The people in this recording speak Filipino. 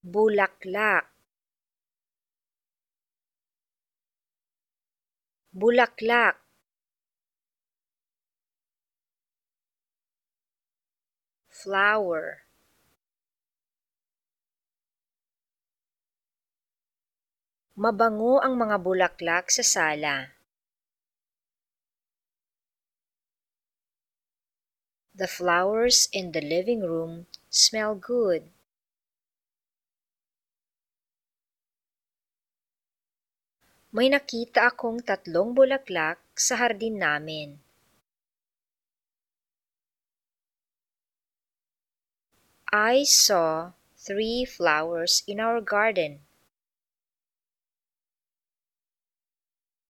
Bulaklak. Bulaklak. Flower. Mabango ang mga bulaklak sa sala. The flowers in the living room smell good. May nakita akong 3 bulaklak sa hardin namin. I saw 3 flowers in our garden.